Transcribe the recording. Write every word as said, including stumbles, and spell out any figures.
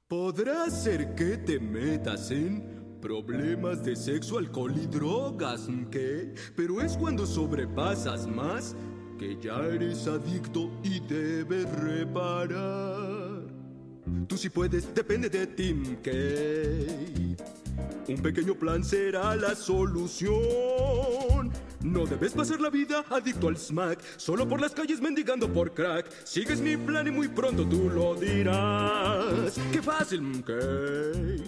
Podrá ser que te metas en problemas de sexo, alcohol y drogas, ¿qué? Pero es cuando sobrepasas más que ya eres adicto y debes reparar. Tú sí puedes, depende de ti, ¿qué? Un pequeño plan será la solución. No debes pasar la vida adicto al smack, solo por las calles mendigando por crack. Sigues mi plan y muy pronto tú lo dirás. ¡Qué fácil, ¿qué?